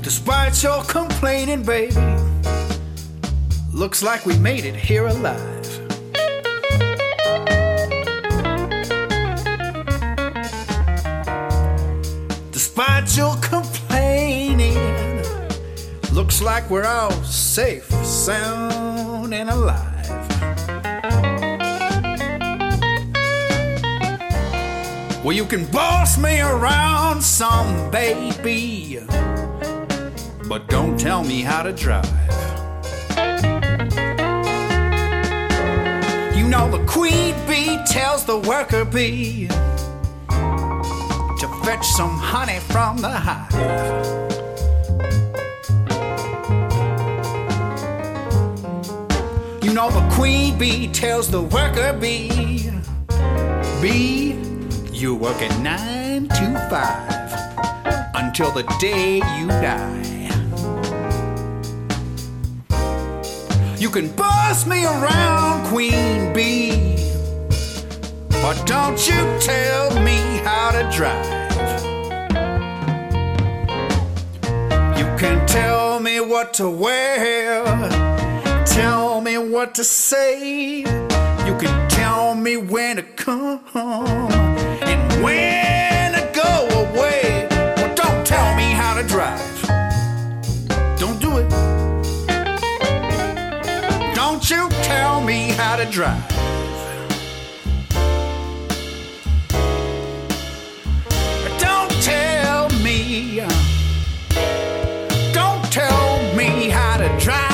Despite your complaining, baby, looks like we made it here alive. Despite your complaining, looks like we're all safe, sound, and alive. Well, you can boss me around some, baby, but don't tell me how to drive. You know the queen bee tells the worker bee to fetch some honey from the hive. You know the queen bee tells the worker bee, bee, you work at 9 to 5 until the day you die. You can boss me around, queen bee, but don't you tell me how to drive. You can tell me what to wear, tell me what to say. You can tell me when to come and when to go away. But don't tell me how to drive. Don't do it. Don't you tell me how to drive. Don't tell me how to drive.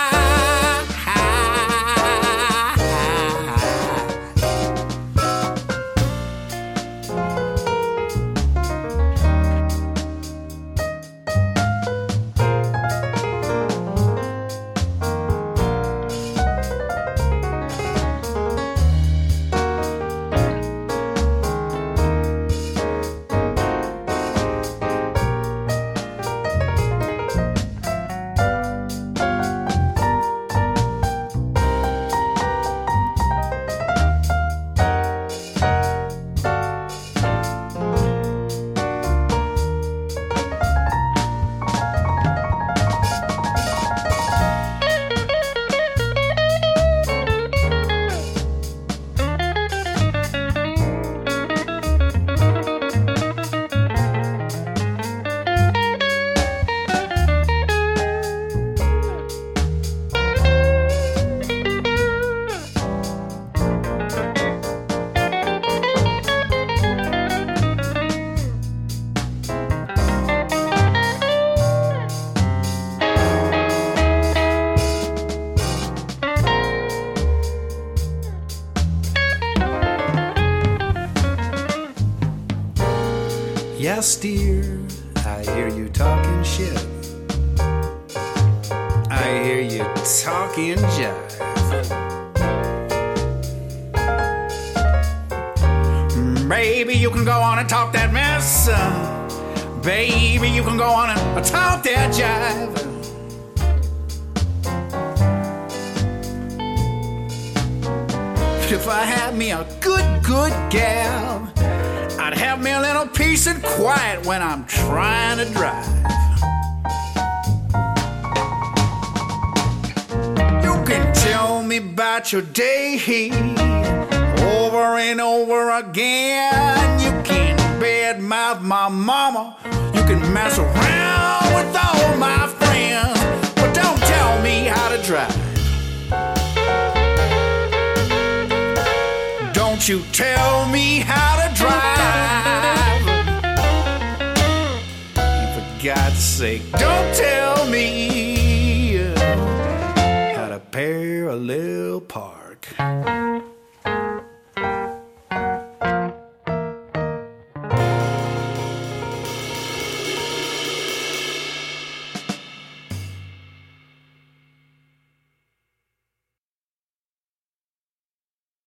Yes, dear, I hear you talking shit. I hear you talking jive. Baby, you can go on and talk that mess. Baby, you can go on and talk that jive. If I had me a good gal, I'd have me a little peace and quiet when I'm trying to drive. You can tell me about your day over and over again. You can badmouth my mama. You can mess around with all my friends, but don't tell me how to drive. Don't you tell me how to drive. For God's sake, don't